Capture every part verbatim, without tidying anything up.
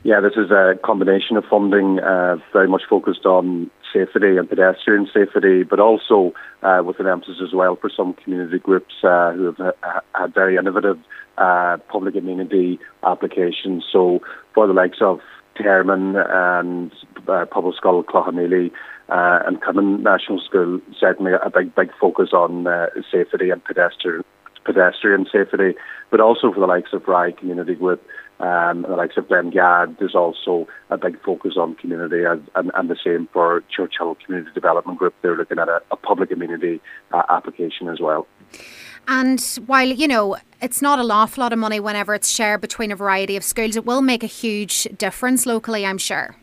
Yeah, this is a combination of funding, uh, very much focused on safety and pedestrian safety, but also uh, with an emphasis as well for some community groups uh, who have uh, had very innovative uh, public amenity applications. So for the likes of Terman and uh, Public School Cloughaneely uh, and Cummin National School, certainly a big, big focus on uh, safety and pedestrian pedestrian safety, but also for the likes of Rye Community Group, um, the likes of Glengad, there's also a big focus on community, and, and, and the same for Churchill Community Development Group. They're looking at a, a public amenity uh, application as well. And while, you know, it's not an awful lot of money whenever it's shared between a variety of schools, it will make a huge difference locally, I'm sure.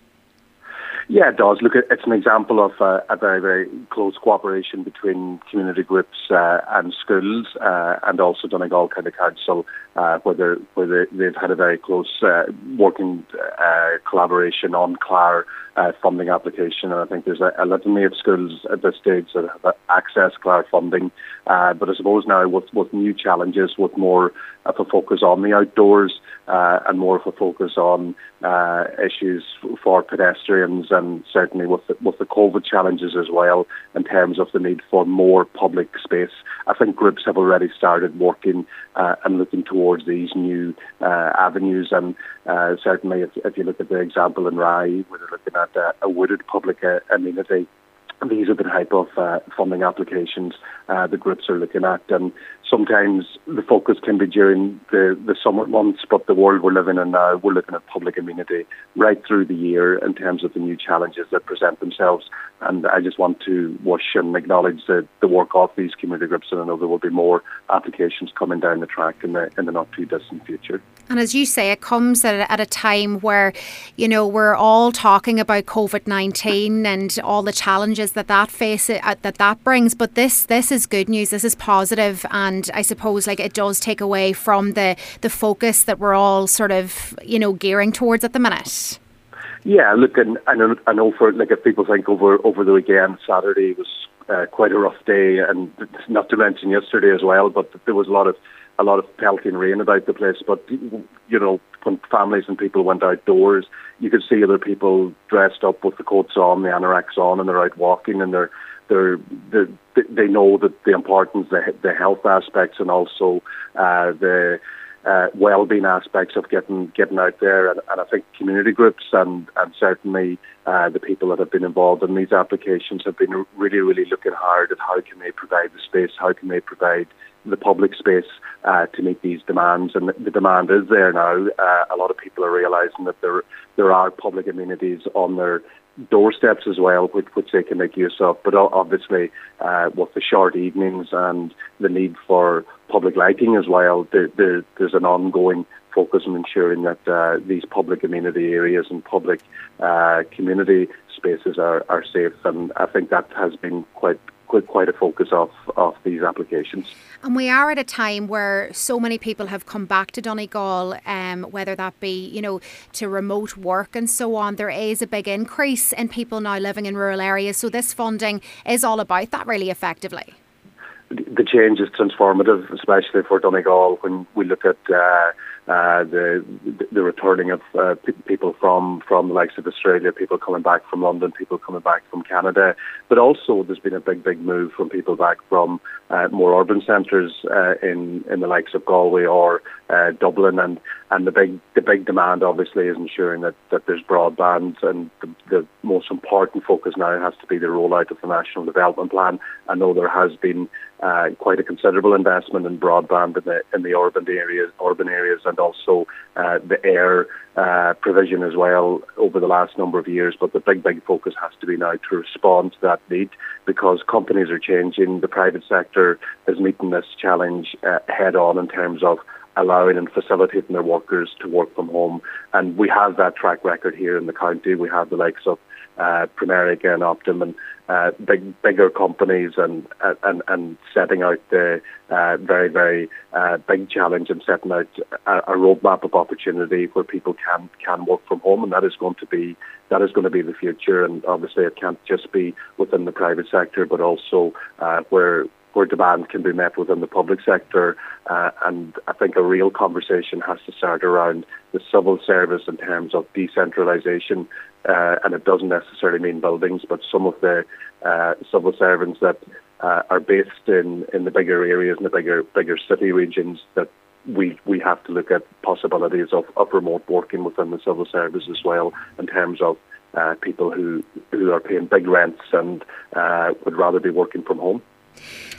Yeah, it does. Look, it's an example of uh, a very, very close cooperation between community groups uh, and schools, uh, and also Donegal County Council, uh, where, they're, where they, they've had a very close uh, working uh, collaboration on Clare uh, funding application. And I think there's a, a litany of schools at this stage that have access Clare funding. Uh, but I suppose now with, with new challenges, with more of a focus on the outdoors uh, and more of a focus on uh, issues for pedestrians, and certainly with the, with the COVID challenges as well, in terms of the need for more public space. I think groups have already started working uh, and looking towards these new uh, avenues. And uh, certainly if, if you look at the example in Rye, where they're looking at uh, a wooded public uh, amenity, these are the type of uh, funding applications uh, the groups are looking at. And sometimes the focus can be during the, the summer months, but the world we're living in now, we're looking at public amenity right through the year in terms of the new challenges that present themselves. And I just want to wish and acknowledge the, the work of these community groups, and I know there will be more applications coming down the track in the in the not too distant future. And as you say, it comes at a, at a time where, you know, we're all talking about COVID nineteen and all the challenges that that face uh, that that brings. But this this is good news. This is positive, and I suppose like it does take away from the the focus that we're all sort of, you know, gearing towards at the minute. Yeah, look, and I know, I know for like if people think over over the weekend, Saturday was uh, quite a rough day, and not to mention yesterday as well. But there was a lot of a lot of pelting rain about the place. But you know, when families and people went outdoors, you could see other people dressed up with the coats on, the anoraks on, and they're out walking, and they're they're, they're they know that the importance, the the health aspects, and also uh, the Uh, well-being aspects of getting getting out there, and, and I think community groups and, and certainly uh, the people that have been involved in these applications have been really, really looking hard at how can they provide the space, how can they provide the public space uh, to meet these demands. And the, the demand is there now. Uh, a lot of people are realising that there there are public amenities on their doorsteps as well, which, which they can make use of. But obviously, uh, with the short evenings and the need for public lighting as well, there, there, there's an ongoing focus on ensuring that uh, these public amenity areas and public uh, community spaces are, are safe. And I think that has been quite quite, quite a focus of, of these applications. And we are at a time where so many people have come back to Donegal, um, whether that be, you know, to remote work and so on. There is a big increase in people now living in rural areas. So this funding is all about that really effectively. The change is transformative, especially for Donegal, when we look at uh, uh, the the returning of uh, p- people from, from the likes of Australia, people coming back from London, people coming back from Canada. But also there's been a big, big move from people back from uh, more urban centres uh, in, in the likes of Galway or uh, Dublin. And, and the big the big demand, obviously, is ensuring that, that there's broadband. And the, the most important focus now has to be the rollout of the National Development Plan. I know there has been Uh, quite a considerable investment in broadband in the in the urban areas, urban areas, and also uh, the air uh, provision as well over the last number of years. But the big, big focus has to be now to respond to that need, because companies are changing. The private sector is meeting this challenge uh, head on in terms of allowing and facilitating their workers to work from home. And we have that track record here in the county. We have the likes of uh, Primerica and Optum and uh, big, bigger companies and, and, and setting out the uh, very, very uh, big challenge and setting out a, a roadmap of opportunity where people can, can work from home. And that is going to be that is going to be the future. And obviously it can't just be within the private sector, but also uh, where where demand can be met within the public sector. Uh, and I think a real conversation has to start around the civil service in terms of decentralisation. Uh, and it doesn't necessarily mean buildings, but some of the uh, civil servants that uh, are based in, in the bigger areas, in the bigger bigger city regions, that we we have to look at possibilities of, of remote working within the civil service as well, in terms of uh, people who, who are paying big rents and uh, would rather be working from home.